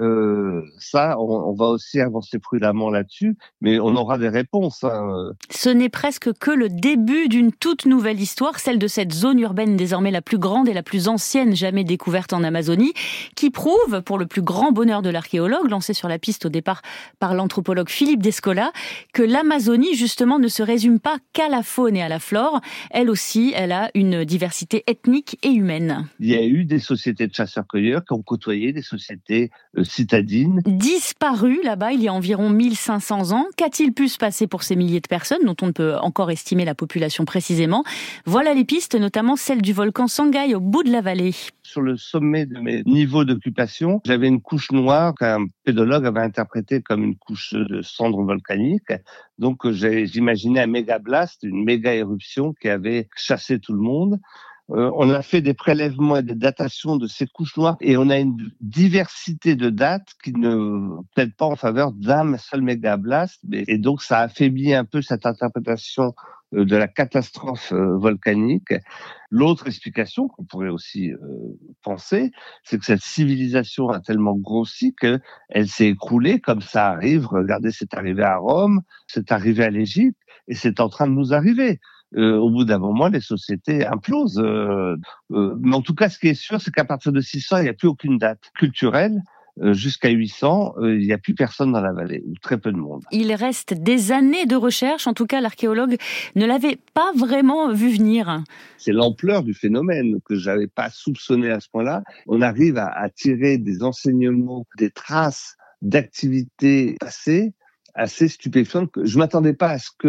ça, on va aussi avancer prudemment là-dessus, mais on aura des réponses. Ce n'est presque que le début d'une toute nouvelle histoire, celle de cette zone urbaine désormais la plus grande et la plus ancienne jamais découverte en Amazonie, qui prouve, pour le plus grand bonheur de l'archéologue, lancé sur la piste au départ par l'anthropologue Philippe Descola, que l'Amazonie, justement, ne se résume pas qu'à la faune et à la flore. Elle aussi, elle a une diversité ethnique et humaine. Il y a eu des sociétés de chasseurs-cueilleurs qui ont côtoyé des sociétés citadines. Disparues là-bas il y a environ 1500 ans. Qu'a-t-il pu se passer pour ces milliers de personnes dont on ne peut encore estimer la population précisément? Voilà les pistes, notamment celle du volcan Sangay au bout de la vallée. Sur le sommet de mes niveaux d'occupation, j'avais une couche noire qu'un pédologue avait interprétée comme une couche de cendres volcaniques. Donc j'imaginais un méga blast, une méga éruption qui avait chassé tout le monde. On a fait des prélèvements et des datations de ces couches noires et on a une diversité de dates qui ne plaident pas en faveur d'un seul méga blast. Et donc ça affaiblit un peu cette interprétation de la catastrophe volcanique. L'autre explication qu'on pourrait aussi penser, c'est que cette civilisation a tellement grossi qu'elle s'est écroulée, comme ça arrive. Regardez, c'est arrivé à Rome, c'est arrivé à l'Égypte, et c'est en train de nous arriver. Au bout d'un moment, les sociétés implosent. Mais en tout cas, ce qui est sûr, c'est qu'à partir de 600, il n'y a plus aucune date culturelle. Jusqu'à 800, il n'y a plus personne dans la vallée, ou très peu de monde. Il reste des années de recherche. En tout cas, l'archéologue ne l'avait pas vraiment vu venir. C'est l'ampleur du phénomène que j'avais pas soupçonné à ce point-là. On arrive à tirer des enseignements, des traces d'activités passées assez stupéfiantes. Je m'attendais pas à ce que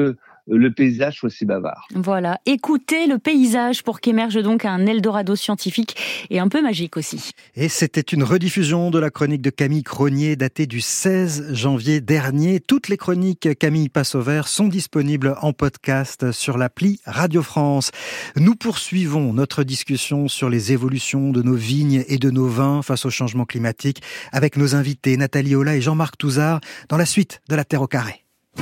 le paysage soit si bavard. Voilà, écoutez le paysage pour qu'émerge donc un Eldorado scientifique et un peu magique aussi. Et c'était une rediffusion de la chronique de Camille Cronier datée du 16 janvier dernier. Toutes les chroniques Camille Passe au Vert sont disponibles en podcast sur l'appli Radio France. Nous poursuivons notre discussion sur les évolutions de nos vignes et de nos vins face au changement climatique avec nos invités Nathalie Ola et Jean-Marc Touzard dans la suite de La Terre au carré.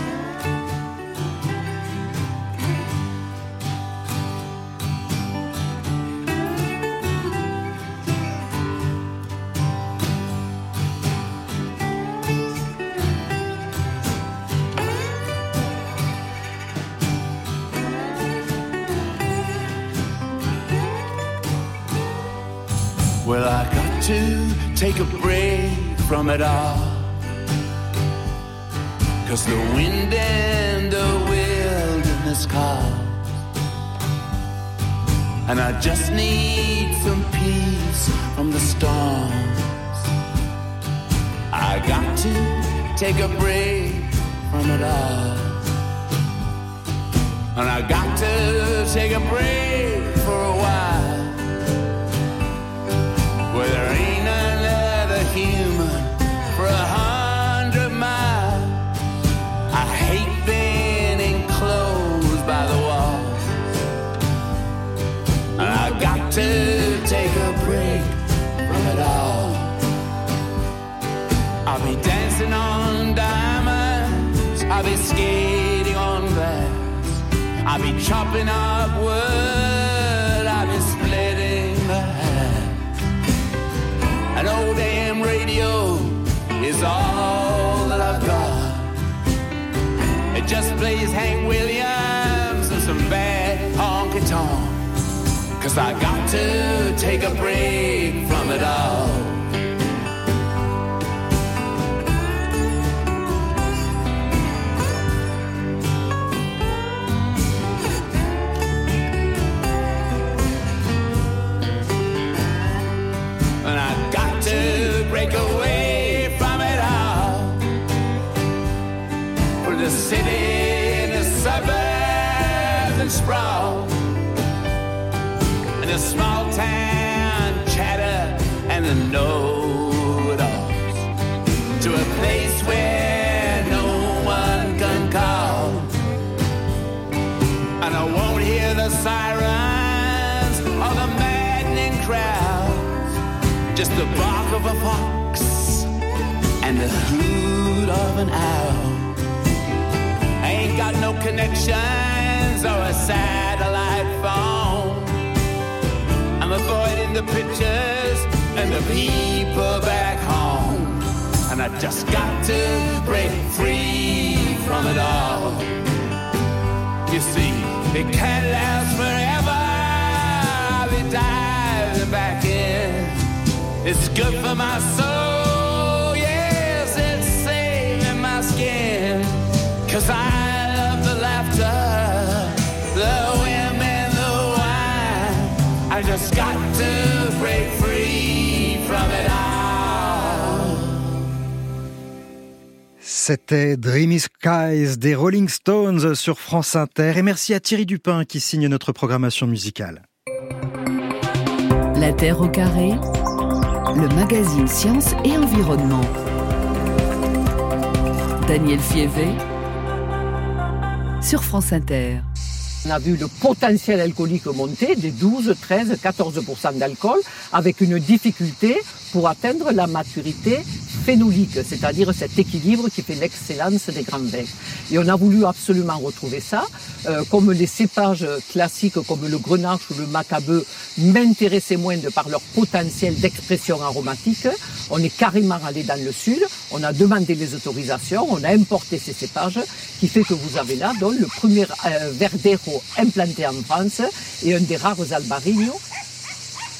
Well, I got to take a break from it all, 'cause the wind and the wilderness call, and I just need some peace from the storms. I got to take a break from it all, and I got to take a break for a while, where there ain't another human for 100 miles. I hate being enclosed by the walls, and I got to take a break from it all. I'll be dancing on diamonds, I'll be skating on glass, I'll be chopping up wood, I'll be splitting the hair. An old damn radio is all that I've got. It just plays Hank Williams and some bad honky-tonk, 'cause I got to take a break from it all. And I got to break away from it all, from the city and the suburbs and sprawl, and the small town chatter and the know-it-alls, to a place where no one can call, and I won't hear the sirens or the maddening crowd, just the bark of a fox and the hoot of an owl. I ain't got no connections or a satellite phone. I'm avoiding the pictures and the people back home, and I just got to break free from it all. You see, it can't last forever. I'll be diving back in. It's good for my soul, yes, it's saving my skin, 'cause I love the laughter, the women, the wine. I just got to break free from it all. C'était Dreamy Skies des Rolling Stones sur France Inter. Et merci à Thierry Dupin qui signe notre programmation musicale. La Terre au carré, le magazine Science et Environnement. Daniel Fievé sur France Inter. On a vu le potentiel alcoolique monter des 12, 13, 14% d'alcool, avec une difficulté pour atteindre la maturité phénolique, c'est-à-dire cet équilibre qui fait l'excellence des grands vins. Et on a voulu absolument retrouver ça. Comme les cépages classiques comme le grenache ou le macabeu m'intéressaient moins de par leur potentiel d'expression aromatique, on est carrément allé dans le sud, on a demandé les autorisations, on a importé ces cépages, qui fait que vous avez là donc le premier Verdero implanté en France et un des rares Albarino.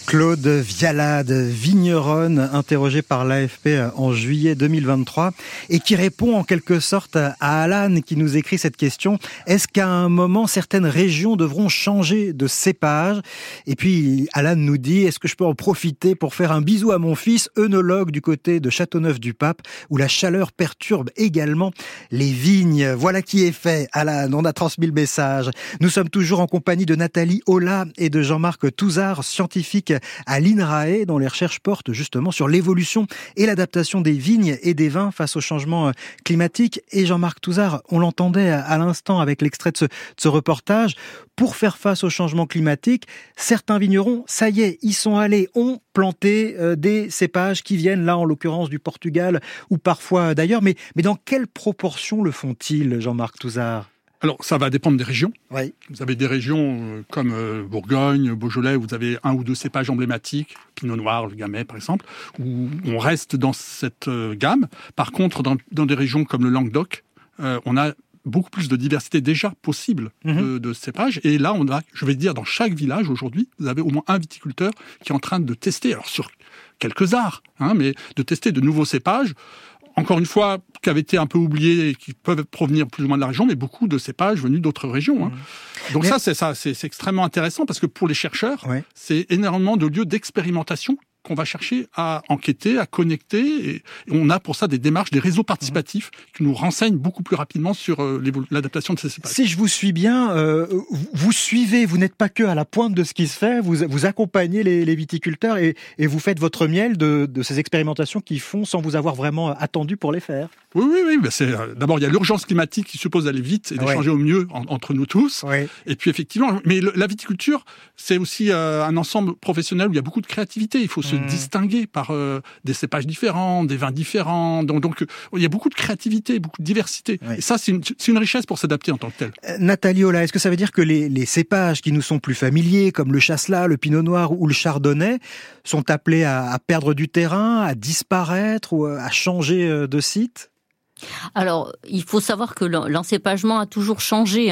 Claude Vialade, vigneronne, interrogée par l'AFP en juillet 2023 et qui répond en quelque sorte à Alan qui nous écrit cette question. Est-ce qu'à un moment, certaines régions devront changer de cépage? Et puis Alan nous dit, est-ce que je peux en profiter pour faire un bisou à mon fils, œnologue du côté de Châteauneuf-du-Pape, où la chaleur perturbe également les vignes. Voilà qui est fait, Alan, on a transmis le message. Nous sommes toujours en compagnie de Nathalie Ola et de Jean-Marc Touzard, scientifique à l'INRAE, dont les recherches portent justement sur l'évolution et l'adaptation des vignes et des vins face au changement climatique. Et Jean-Marc Touzard, on l'entendait à l'instant avec l'extrait de ce reportage, pour faire face au changement climatique, certains vignerons, ça y est, ils sont allés, ont planté des cépages qui viennent là, en l'occurrence du Portugal ou parfois d'ailleurs. Mais dans quelle proportion le font-ils, Jean-Marc Touzard ? Alors, ça va dépendre des régions. Oui. Vous avez des régions comme Bourgogne, Beaujolais, où vous avez 1 ou 2 cépages emblématiques, Pinot Noir, le Gamay par exemple, où on reste dans cette gamme. Par contre, dans des régions comme le Languedoc, on a beaucoup plus de diversité déjà possible de cépages. Et là, on a, je vais dire, dans chaque village aujourd'hui, vous avez au moins un viticulteur qui est en train de tester, alors sur quelques arts, mais de tester de nouveaux cépages. Encore une fois, qui avaient été un peu oubliés et qui peuvent provenir plus ou moins de la région, mais beaucoup de cépages venus d'autres régions. Donc c'est extrêmement intéressant parce que pour les chercheurs, c'est énormément de lieux d'expérimentation qu'on va chercher à enquêter, à connecter. Et on a pour ça des démarches, des réseaux participatifs qui nous renseignent beaucoup plus rapidement sur l'adaptation de ces cépages. Si je vous suis bien, vous suivez, vous n'êtes pas que à la pointe de ce qui se fait, vous accompagnez les viticulteurs et vous faites votre miel de ces expérimentations qu'ils font sans vous avoir vraiment attendu pour les faire. Oui. D'abord, il y a l'urgence climatique qui suppose d'aller vite et d'échanger au mieux entre nous tous. Et puis effectivement, mais la viticulture, c'est aussi un ensemble professionnel où il y a beaucoup de créativité. Il faut se distinguer par des cépages différents, des vins différents. Donc il y a beaucoup de créativité, beaucoup de diversité. Et ça, c'est une richesse pour s'adapter en tant que tel. Nathalie Ola, est-ce que ça veut dire que les cépages qui nous sont plus familiers, comme le Chasselas, le Pinot Noir ou le Chardonnay, sont appelés à perdre du terrain, à disparaître ou à changer de site ? Alors, il faut savoir que l'encépagement a toujours changé.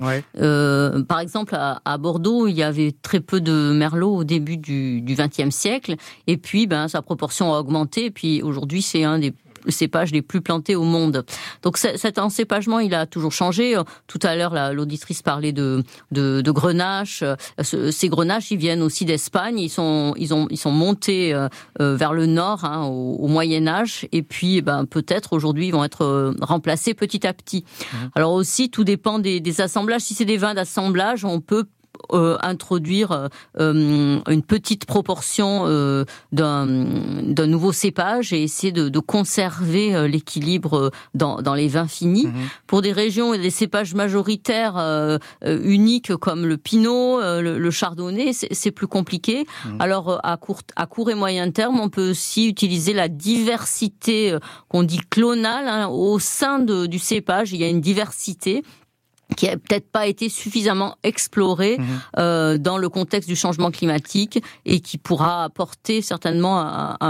Par exemple, à Bordeaux, il y avait très peu de merlot au début du XXe siècle. Et puis, sa proportion a augmenté. Et puis, aujourd'hui, c'est un des cépages les plus plantés au monde. Donc cet encépagement, il a toujours changé. Tout à l'heure, l'auditrice parlait de grenache. Ces grenaches, ils viennent aussi d'Espagne. Ils sont montés vers le nord au Moyen Âge. Et puis, peut-être aujourd'hui, ils vont être remplacés petit à petit. Alors aussi, tout dépend des assemblages. Si c'est des vins d'assemblage, on peut introduire une petite proportion d'un nouveau cépage et essayer de conserver l'équilibre dans les vins finis. Pour des régions et des cépages majoritaires uniques comme le Pinot, le Chardonnay, c'est plus compliqué. Alors à court et moyen terme, on peut aussi utiliser la diversité qu'on dit clonale au sein du cépage. Il y a une diversité qui a peut-être pas été suffisamment explorée dans le contexte du changement climatique et qui pourra apporter certainement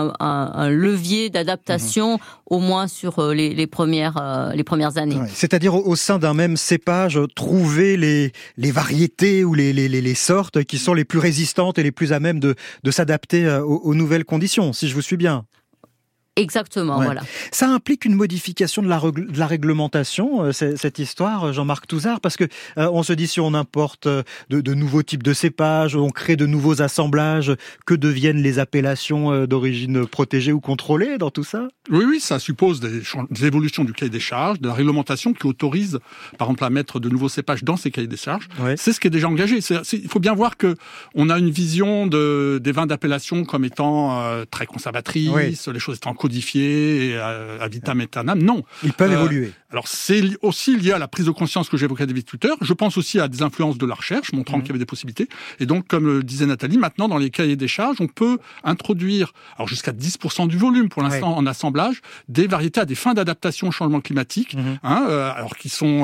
un levier d'adaptation au moins sur les premières années. C'est-à-dire au sein d'un même cépage, trouver les variétés ou les sortes qui sont les plus résistantes et les plus à même de s'adapter aux nouvelles conditions, si je vous suis bien. Exactement, voilà. Ça implique une modification de la réglementation, cette histoire, Jean-Marc Touzard, parce que on se dit si on importe de nouveaux typs de cépages, on crée de nouveaux assemblages, que deviennent les appellations d'origine protégée ou contrôlée dans tout ça ? Oui, ça suppose des évolutions du cahier des charges, de la réglementation qui autorise, par exemple, à mettre de nouveaux cépages dans ces cahiers des charges. C'est ce qui est déjà engagé. Il faut bien voir que on a une vision des vins d'appellation comme étant très conservatrice, les choses étant codifiées à vitam aeternam. Non. Ils peuvent évoluer. Alors, c'est aussi lié à la prise de conscience que j'évoquais des viticulteurs. Je pense aussi à des influences de la recherche, montrant qu'il y avait des possibilités. Et donc, comme le disait Nathalie, maintenant, dans les cahiers des charges, on peut introduire, alors jusqu'à 10% du volume, pour l'instant, en assemblage, des variétés à des fins d'adaptation au changement climatique, alors qui sont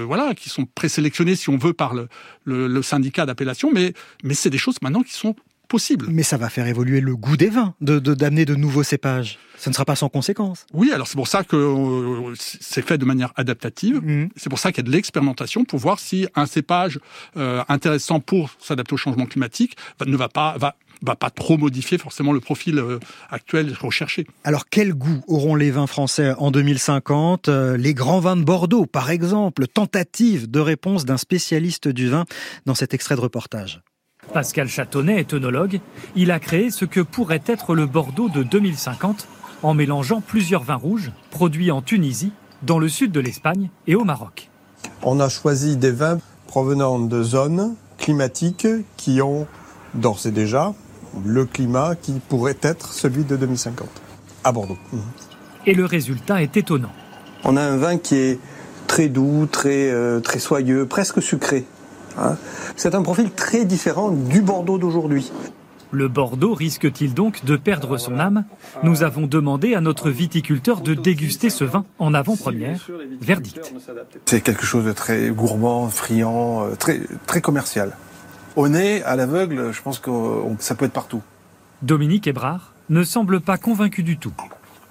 présélectionnées, si on veut, par le syndicat d'appellation, mais c'est des choses maintenant qui sont possible. Mais ça va faire évoluer le goût des vins, d'amener de nouveaux cépages. Ça ne sera pas sans conséquence. Oui, alors c'est pour ça que c'est fait de manière adaptative. C'est pour ça qu'il y a de l'expérimentation pour voir si un cépage intéressant pour s'adapter au changement climatique va pas trop modifier forcément le profil actuel recherché. Alors quel goût auront les vins français en 2050 ? Les grands vins de Bordeaux, par exemple, tentative de réponse d'un spécialiste du vin dans cet extrait de reportage. Pascal Châtonnet est œnologue. Il a créé ce que pourrait être le Bordeaux de 2050 en mélangeant plusieurs vins rouges produits en Tunisie, dans le sud de l'Espagne et au Maroc. On a choisi des vins provenant de zones climatiques qui ont d'ores et déjà le climat qui pourrait être celui de 2050 à Bordeaux. Et le résultat est étonnant. On a un vin qui est très doux, très soyeux, presque sucré. C'est un profil très différent du Bordeaux d'aujourd'hui. Le Bordeaux risque-t-il donc de perdre son âme ? Nous avons demandé à notre viticulteur de déguster ce vin en avant-première. Verdict. C'est quelque chose de très gourmand, friand, très commercial. Au nez, à l'aveugle, je pense que ça peut être partout. Dominique Hébrard ne semble pas convaincu du tout.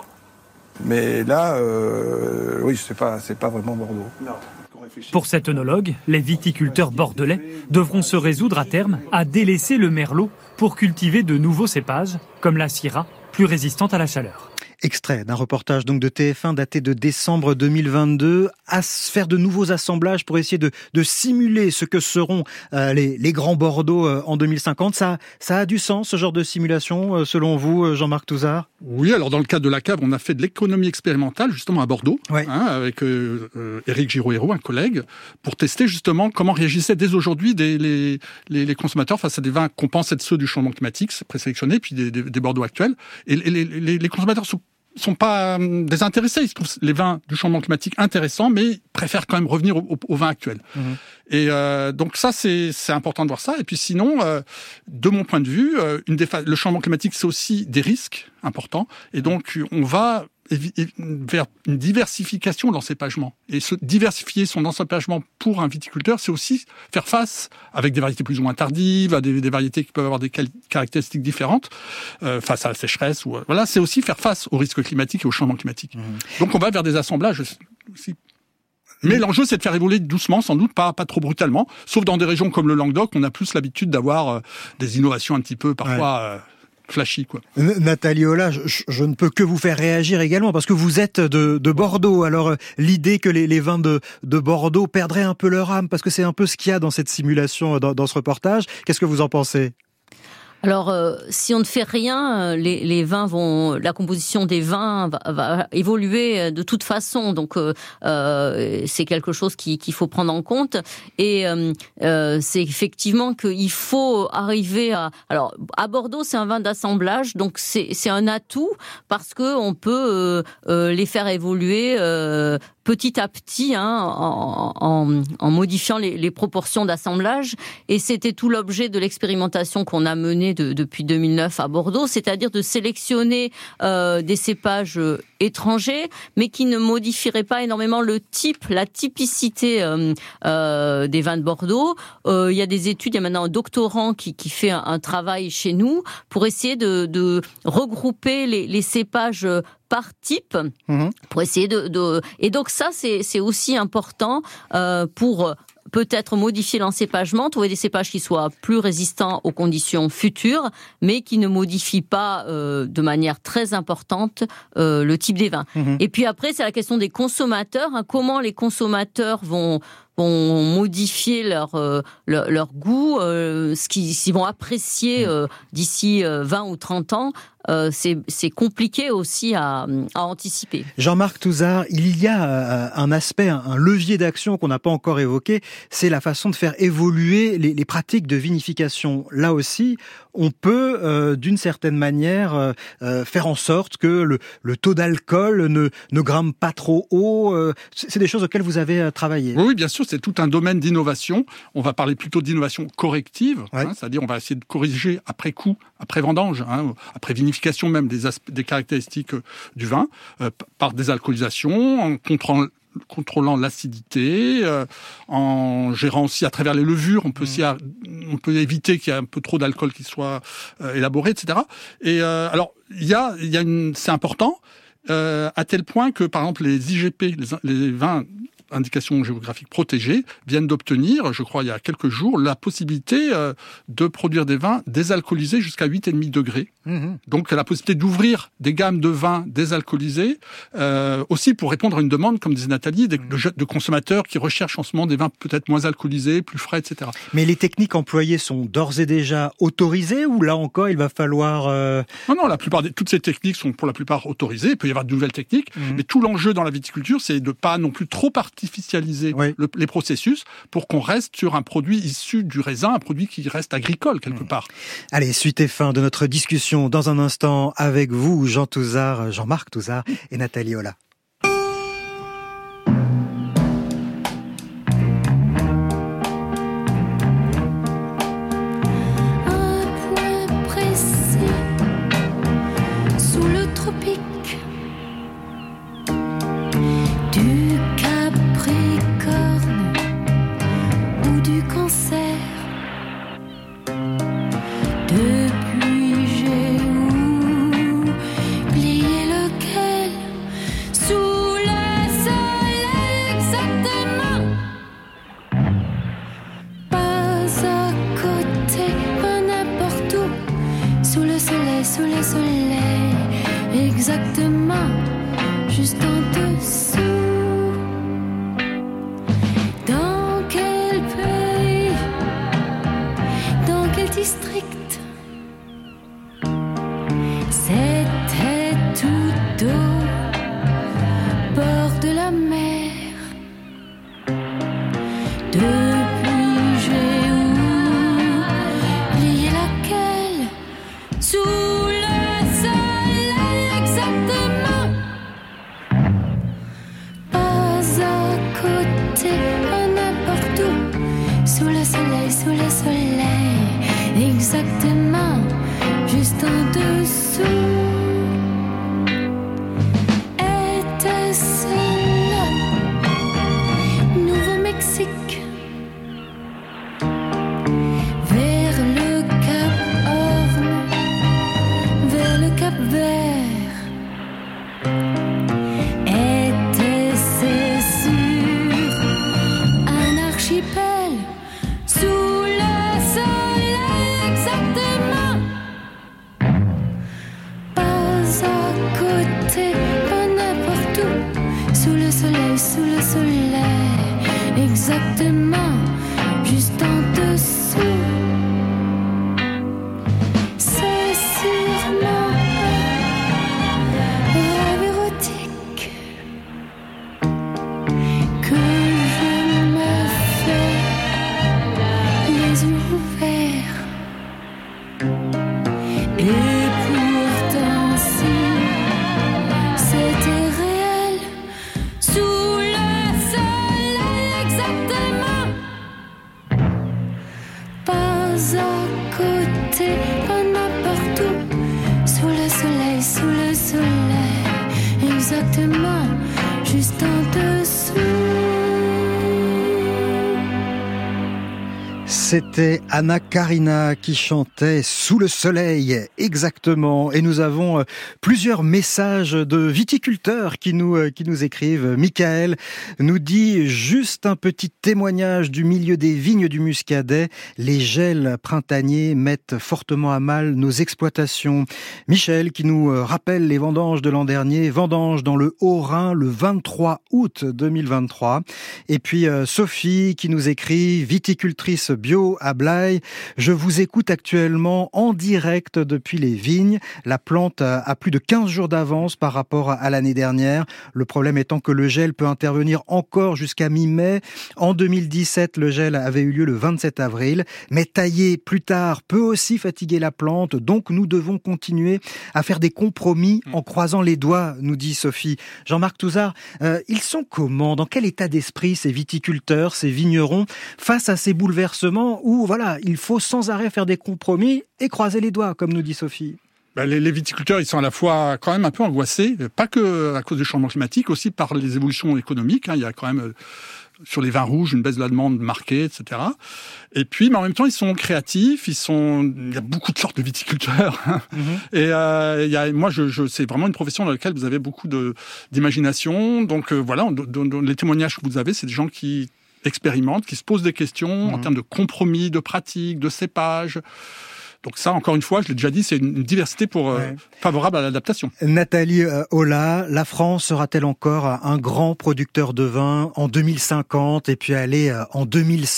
Mais là, oui, c'est pas vraiment Bordeaux. Non. Pour cet œnologue, les viticulteurs bordelais devront se résoudre à terme à délaisser le merlot pour cultiver de nouveaux cépages, comme la syrah, plus résistante à la chaleur. Extrait d'un reportage donc de TF1 daté de décembre 2022, à faire de nouveaux assemblages pour essayer de simuler ce que seront les grands Bordeaux en 2050. Ça a du sens, ce genre de simulation, selon vous, Jean-Marc Touzard ? Oui, alors dans le cadre de la cave, on a fait de l'économie expérimentale justement à Bordeaux, avec Éric Giroux-Héroux, un collègue, pour tester justement comment réagissaient dès aujourd'hui les consommateurs face à des vins qu'on pense être ceux du changement climatique, présélectionnés, puis des Bordeaux actuels. Et les consommateurs sont pas désintéressés, ils trouvent les vins du changement climatique intéressants, mais préfèrent quand même revenir aux vins actuels. Et donc ça, c'est important de voir ça. Et puis sinon, de mon point de vue, le changement climatique, c'est aussi des risques importants. Et donc, on va vers une diversification de l'encépagement. Et diversifier son encépagement pour un viticulteur, c'est aussi faire face, avec des variétés plus ou moins tardives, à des variétés qui peuvent avoir des caractéristiques différentes, face à la sécheresse. Voilà, c'est aussi faire face aux risques climatiques et au changement climatique. Donc on va vers des assemblages aussi. Mais l'enjeu, c'est de faire évoluer doucement, sans doute, pas trop brutalement. Sauf dans des régions comme le Languedoc, on a plus l'habitude d'avoir des innovations un petit peu, parfois... flashy, quoi. Nathalie Ola, je ne peux que vous faire réagir également, parce que vous êtes de Bordeaux. Alors, l'idée que les vins de Bordeaux perdraient un peu leur âme, parce que c'est un peu ce qu'il y a dans cette simulation, dans ce reportage. Qu'est-ce que vous en pensez ? Alors, si on ne fait rien, les vins la composition des vins va évoluer de toute façon. Donc, c'est quelque chose qu'il faut prendre en compte. Et c'est effectivement qu'il faut arriver alors, à Bordeaux, c'est un vin d'assemblage, donc c'est un atout parce que on peut les faire évoluer petit à petit, en modifiant les proportions d'assemblage. Et c'était tout l'objet de l'expérimentation qu'on a menée depuis 2009 à Bordeaux, c'est-à-dire de sélectionner des cépages étrangers, mais qui ne modifieraient pas énormément la typicité des vins de Bordeaux. Il y a des études, il y a maintenant un doctorant qui fait un travail chez nous pour essayer de regrouper les cépages par type, pour essayer et donc ça, c'est aussi important pour peut-être modifier l'encépagement, trouver des cépages qui soient plus résistants aux conditions futures, mais qui ne modifient pas de manière très importante le type des vins. Et puis après, c'est la question des consommateurs. Comment les consommateurs vont modifier leur goût, ce qu'ils vont apprécier d'ici 20 ou 30 ans. C'est compliqué aussi à anticiper. Jean-Marc Touzard, il y a un aspect, un levier d'action qu'on n'a pas encore évoqué, c'est la façon de faire évoluer les pratiques de vinification. Là aussi, on peut, d'une certaine manière, faire en sorte que le taux d'alcool ne grimpe pas trop haut. C'est des choses auxquelles vous avez travaillé. Oui, bien sûr, c'est tout un domaine d'innovation. On va parler plutôt d'innovation corrective, c'est-à-dire on va essayer de corriger après coup, après vendange, après vinification même des caractéristiques du vin, par désalcoolisation, en contrôlant contrôlant l'acidité, en gérant aussi à travers les levures, on peut éviter qu'il y ait un peu trop d'alcool qui soit élaboré, etc. Et alors c'est important à tel point que par exemple les IGP, les vins indications géographiques protégées, viennent d'obtenir, je crois il y a quelques jours, la possibilité de produire des vins désalcoolisés jusqu'à 8,5 degrés. Donc la possibilité d'ouvrir des gammes de vins désalcoolisés, aussi pour répondre à une demande, comme disait Nathalie, de consommateurs qui recherchent en ce moment des vins peut-être moins alcoolisés, plus frais, etc. Mais les techniques employées sont d'ores et déjà autorisées, ou là encore il va falloir... Non, toutes ces techniques sont pour la plupart autorisées, il peut y avoir de nouvelles techniques, mais tout l'enjeu dans la viticulture, c'est de ne pas non plus trop artificialiser les processus pour qu'on reste sur un produit issu du raisin, un produit qui reste agricole quelque part. Allez, suite et fin de notre discussion dans un instant avec vous, Jean-Marc Touzard et Nathalie Ola. Sous le soleil, exactement, juste en dessous. Dans quel pays, dans quel district? C'était tout au bord de la mer. Depuis j'ai oublié laquelle. Sous sous le soleil, exactement, juste en dessous. Était-ce le Nouveau-Mexique? Vers le Cap Horn, vers le Cap Vert. Était-ce sur un archipel? Sous le soleil, exactement. Pas à côté, pas n'importe où. Sous le soleil, exactement. Juste en dessous. C'est sûrement un rêve érotique que je me fais. Les yeux ouverts. Et pourtant si c'était réel, sous le soleil exactement. Pas à côté, pas n'importe où. Sous le soleil, exactement, juste en dessous. C'était Anna Karina qui chantait Sous le soleil, exactement. Et nous avons plusieurs messages de viticulteurs qui nous écrivent. Michael nous dit juste un petit témoignage du milieu des vignes du Muscadet. Les gels printaniers mettent fortement à mal nos exploitations. Michel qui nous rappelle les vendanges de l'an dernier. Vendanges dans le Haut-Rhin le 23 août 2023. Et puis Sophie qui nous écrit, viticultrice bio à Blaye. Je vous écoute actuellement en direct depuis les vignes. La plante a plus de 15 jours d'avance par rapport à l'année dernière. Le problème étant que le gel peut intervenir encore jusqu'à mi-mai. En 2017, le gel avait eu lieu le 27 avril. Mais tailler plus tard peut aussi fatiguer la plante. Donc nous devons continuer à faire des compromis en croisant les doigts, nous dit Sophie. Jean-Marc Touzard, ils sont comment? Dans quel état d'esprit ces viticulteurs, ces vignerons, face à ces bouleversements où voilà, il faut sans arrêt faire des compromis et croiser les doigts, comme nous dit Sophie? Les viticulteurs, ils sont à la fois quand même un peu angoissés, pas que à cause du changement climatique, aussi par les évolutions économiques. Il y a quand même sur les vins rouges une baisse de la demande marquée, etc. Et puis, mais en même temps, ils sont créatifs. Il y a beaucoup de sortes de viticulteurs. Et moi, c'est vraiment une profession dans laquelle vous avez beaucoup d'imagination. Donc voilà, les témoignages que vous avez, c'est des gens qui expérimentent, qui se posent des questions en termes de compromis, de pratiques, de cépage. Donc ça, encore une fois, je l'ai déjà dit, c'est une diversité favorable à l'adaptation. Nathalie Ola, la France sera-t-elle encore un grand producteur de vin en 2050 et puis aller en 2100 ?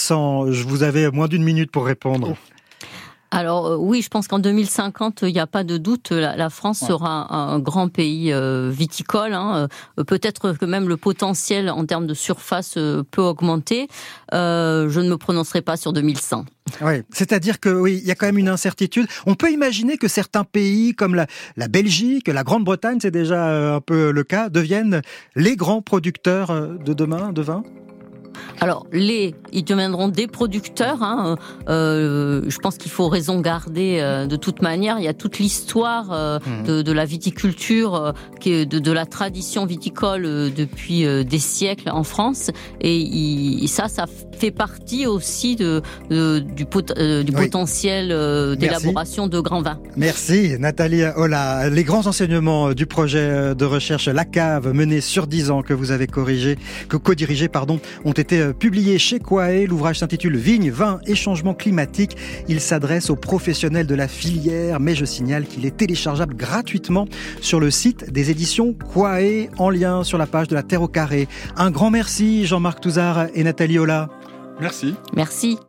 Je vous avais moins d'une minute pour répondre. Alors oui, je pense qu'en 2050, il n'y a pas de doute, la France sera un grand pays viticole. Peut-être que même le potentiel en termes de surface peut augmenter. Je ne me prononcerai pas sur 2100. Oui, c'est-à-dire que oui, il y a quand même une incertitude. On peut imaginer que certains pays comme la Belgique, la Grande-Bretagne, c'est déjà un peu le cas, deviennent les grands producteurs de demain de vin. Alors, ils deviendront des producteurs. Je pense qu'il faut raison garder de toute manière. Il y a toute l'histoire de la viticulture, de la tradition viticole depuis des siècles en France. Et ça fait partie aussi du potentiel d'élaboration de grands vins. Merci Nathalie Ola. Les grands enseignements du projet de recherche La Cave, mené sur 10 ans, que vous avez co-dirigé, ont été publiés chez Quae. L'ouvrage s'intitule Vignes, vins et changement climatique. Il s'adresse aux professionnels de la filière, mais je signale qu'il est téléchargeable gratuitement sur le site des éditions Quae, en lien sur la page de la Terre au Carré. Un grand merci Jean-Marc Touzard et Nathalie Ola. Merci. Merci.